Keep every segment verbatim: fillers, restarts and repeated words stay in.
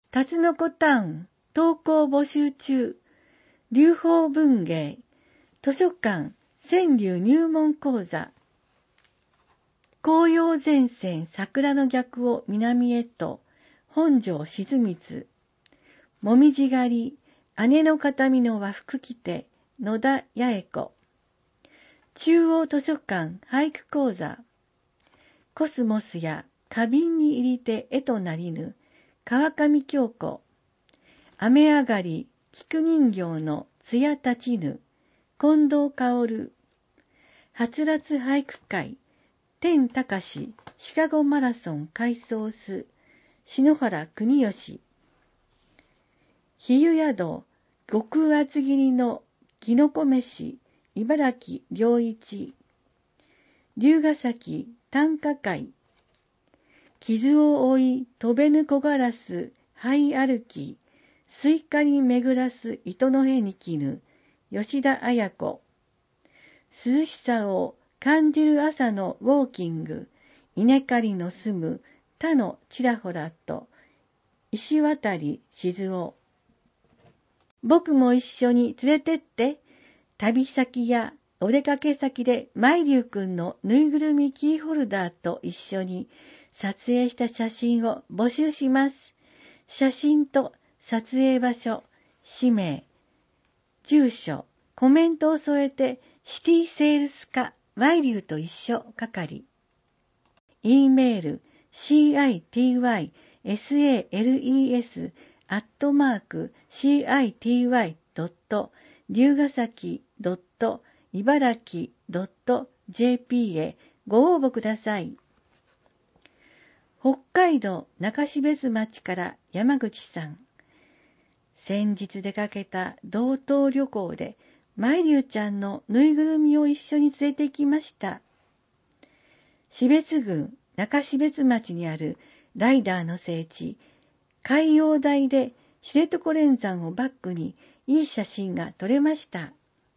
タツノコタウン、投稿募集中、流法文芸、図書館、川柳入門講座、紅葉前線桜の逆を南へと、本庄静光、もみじ狩り、姉の形見の和服着て、野田八重子、中央図書館俳句講座、コスモスや花瓶に入りて絵となりぬ、川上京子、雨上がり、菊人形の艶立ちぬ、近藤薫、はつらつ俳句会、天高し、シカゴマラソン改装す、篠原国義、比喩宿、極厚切りのきのこ飯、茨城良一、龍ヶ崎短歌会、傷を負い飛べぬ木ガラス、灰歩き、スイカに巡らす糸の辺に絹、吉田綾子、涼しさを感じる朝のウォーキング、稲刈りの住む他のちらほらと、石渡静雄、僕も一緒に連れてって、旅先やお出かけ先で舞龍くんのぬいぐるみキーホルダーと一緒に撮影した写真を募集します。写真と撮影場所、氏名、住所、コメントを添えてシティセールス課舞龍と一緒係。E メール シーアイティーワイエスエーエルイーエス アットマーク シーアイティーワイ ドット 龍ヶ崎 ドット 茨城 ドット ジェーピー へご応募ください。北海道中標津町から山口さん。先日出かけた道東旅行で舞龍ちゃんのぬいぐるみを一緒に連れて行きました。標津郡中標津町にあるライダーの聖地、海洋大で知床連山をバックにいい写真が撮れました。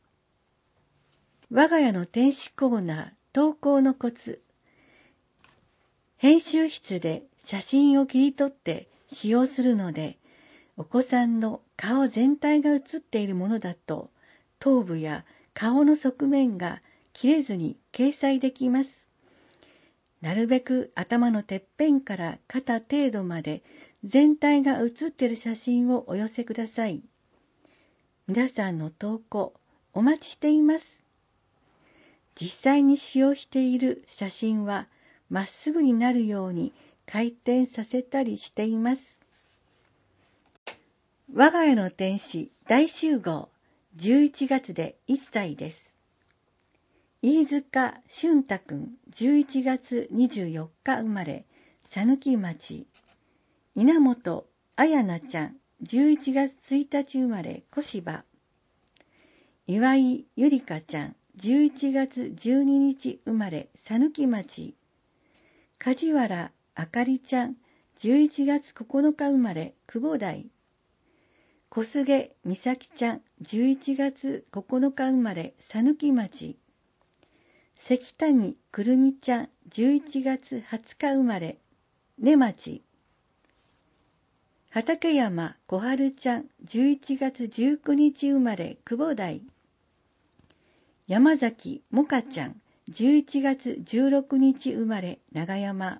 我が家の天使コーナー投稿のコツ。編集室で写真を切り取って使用するので、お子さんの顔全体が写っているものだと、頭部や顔の側面が切れずに掲載できます。なるべく頭のてっぺんから肩程度まで全体が写っている写真をお寄せください。皆さんの投稿お待ちしています。実際に使用している写真はまっすぐになるように回転させたりしています。我が家の天使大集合、じゅういちがつでいっさいです。飯塚俊太くん、じゅういちがつにじゅうよっか生まれ、佐貫町。稲本彩菜ちゃん、じゅういちがつついたち生まれ、小柴。岩井ゆりかちゃん、じゅういちがつじゅうににち生まれ、佐貫町。梶原あかりちゃん、じゅういちがつここのか生まれ、久保台。小菅美咲ちゃん、じゅういちがつここのか生まれ、佐貫町。関谷くるみちゃん、じゅういちがつはつか生まれ、根町。畠山小春ちゃん、じゅういちがつじゅうくにち生まれ、久保台。山崎もかちゃん、じゅういちがつじゅうろくにち生まれ、長山。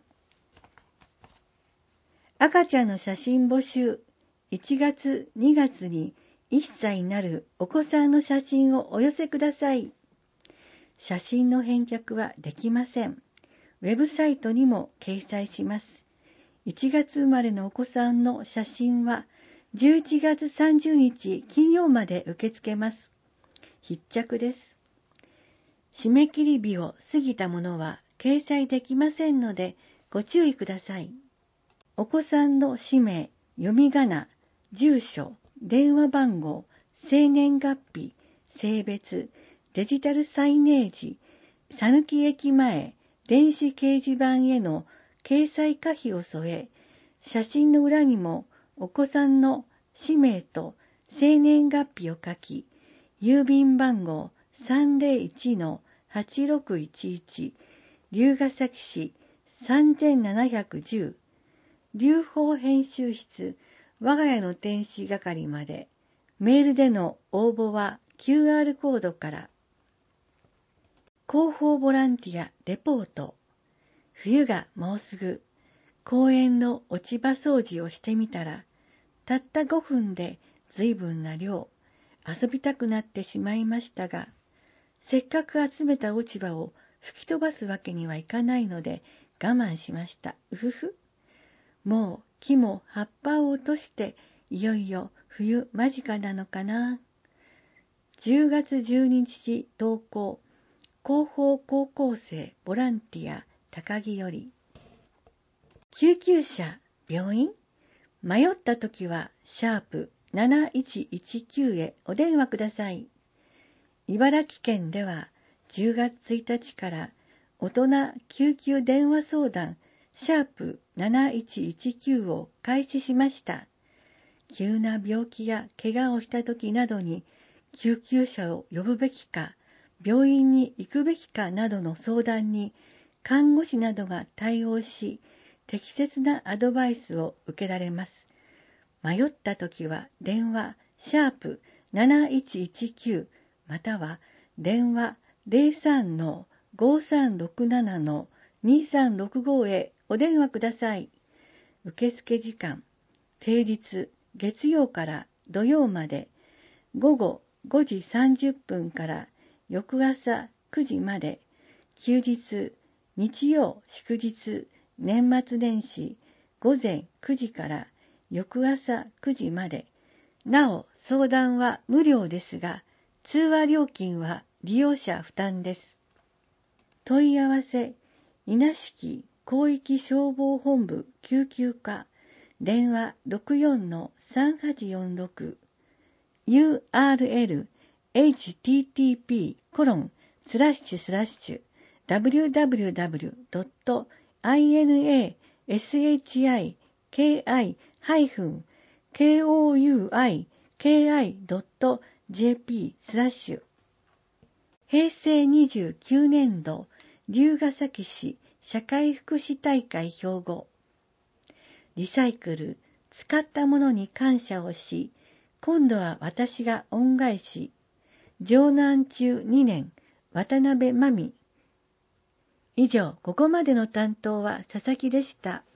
赤ちゃんの写真募集。いちがつにがつにいっさいになるお子さんの写真をお寄せください。写真の返却はできません。ウェブサイトにも掲載します。いちがつ生まれのお子さんの写真はじゅういちがつさんじゅうにち金曜まで受け付けます。必着です。締め切り日を過ぎたものは掲載できませんのでご注意ください。お子さんの氏名、読み仮名、住所、電話番号、生年月日、性別、デジタルサイネージ、佐貫駅前、電子掲示板への掲載可否を添え、写真の裏にもお子さんの氏名と生年月日を書き、郵便番号 さんぜろいちのはちろくいちいち、龍ヶ崎市さんぜんななひゃくじゅう、龍宝編集室我が家の天使係まで。メールでの応募は キューアール コードから。広報ボランティアレポート。冬がもうすぐ。公園の落ち葉掃除をしてみたら、たったごふんで随分な量、遊びたくなってしまいましたが、せっかく集めた落ち葉を吹き飛ばすわけにはいかないので我慢しました。うふふ。もう木も葉っぱを落としていよいよ冬間近なのかな。じゅうがつじゅうににち投稿、広報高校生ボランティア高木より。救急車、病院？迷ったときはシャープなないちいちきゅうへお電話ください。茨城県ではじゅうがつついたちから大人救急電話相談シャープなないちいちきゅうを開始しました。急な病気や怪我をしたときなどに救急車を呼ぶべきか、病院に行くべきかなどの相談に看護師などが対応し、適切なアドバイスを受けられます。迷ったときは電話シャープなないちいちきゅうまたは電話 ゼロさんのごさんろくななのにさんろくご へお電話ください。受付時間、平日月曜から土曜までごごごじさんじゅっぷんから翌朝くじまで、休日、日曜、祝日、年末年始、午前くじから翌朝くじまで。なお、相談は無料ですが、通話料金は利用者負担です。問い合わせ、稲敷広域消防本部救急課、電話 ろくよんのさんはちよんろく、ユーアールエル エイチティーティーピー コロンスラッシュスラッシュ ダブリューダブリューダブリュー ドット インエーエスエイチアイケーアイ ハイフン ケーオーユーアイケーアイ ドット ジェーピー スラッシュ。平成にじゅうきゅうねんど龍ケ崎市社会福祉大会標語。リサイクル、使ったものに感謝をし、今度は私が恩返し。城南中にねん、渡辺真美。以上、ここまでの担当は佐々木でした。